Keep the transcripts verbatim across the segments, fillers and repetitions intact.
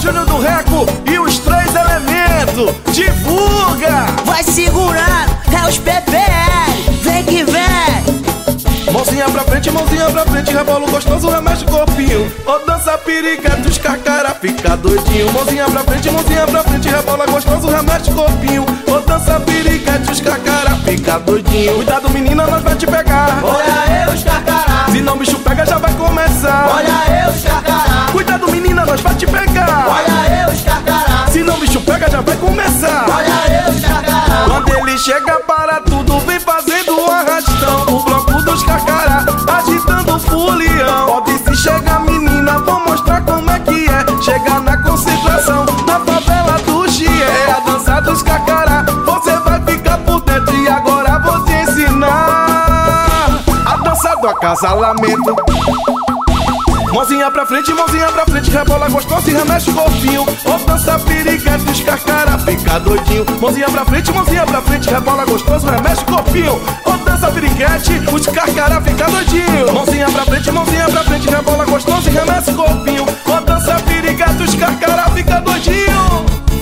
Júnior do Reco e os três elementos. Divulga! Vai segurando, é os P P L. Vem que vem. Mãozinha pra frente, mãozinha pra frente, rebolo gostoso, remexe o corpinho. Ô dança piriguete, os carcara fica doidinho. Mãozinha pra frente, mãozinha pra frente, rebola gostoso, remexe o corpinho. Ô dança piriguete, os carcara fica doidinho. Cuidado menina, nós vai te pegar. Olha eu, os carcará. Se não bicho pega, já vai começar. Olha eu, os carcará. Cuidado menina, nós vai te pegar. Olha eu, os carcará. Se não bicho pega, já vai começar. Olha eu, os carcará. Quando ele chega para tudo, vem fazendo um arrastão. O bloco dos carcará, agitando o folião. Pode se chegar menina, vou mostrar como é que é. Chegar na concentração, na favela do Chié. É a dança dos carcará, você vai ficar por dentro. E agora vou te ensinar a dança do acasalamento. Mãozinha pra frente, mãozinha pra frente, rebola gostoso e remexe o corpinho. Ô dança piriguete, os carcará fica doidinho. Mãozinha pra frente, mãozinha pra frente, rebola gostoso, remexe o corpinho. Ô dança piriguete, os carcará fica doidinho. Mãozinha pra frente, mãozinha pra frente, rebola gostoso e remexe o corpinho. Ô dança piriguete, os carcará fica doidinho.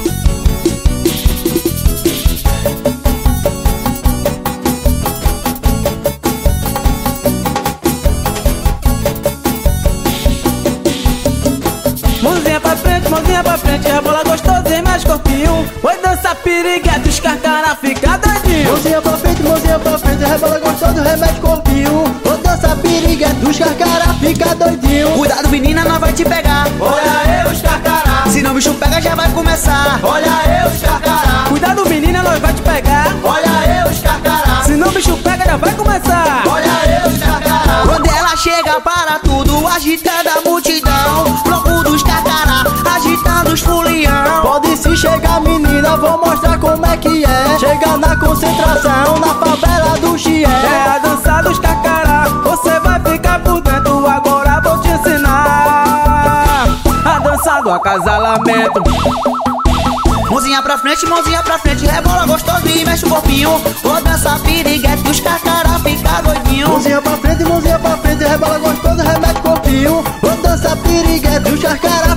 Mãozinha pra frente, mãozinha pra frente, rebola gostoso e mexe corpinho. Oi, dança piriguete, os carcará fica doidinho. Mãozinha pra frente, mãozinha pra frente, rebola gostoso, remexe corpinho. Ô dança piriguete, os carcará fica doidinho. Cuidado menina, nós vai te pegar. Olha eu, os carcará. Se não bicho pega, já vai começar. Olha eu, os carcará. Cuidado menina, nós vai te pegar. Olha eu, os carcará. Se não bicho pega, já vai começar. Olha eu, os carcará. Quando ela chega para tudo, agitando a multidão. Bloco dos carcará, agitando os folião. Pode se chegar menina, vou mostrar como é que é. Chegar na concentração, na favela do Chié. É a dança dos carcará, você vai ficar por dentro. Agora vou te ensinar a dança do acasalamento. Mãozinha pra frente, mãozinha pra frente, rebola gostoso e mexe o corpinho. Ô dança piriguete, os carcará fica doidinho. Mãozinha pra frente, mãozinha pra frente, rebola gostoso, remexe corpinho. Ô dança piriguete, os carcará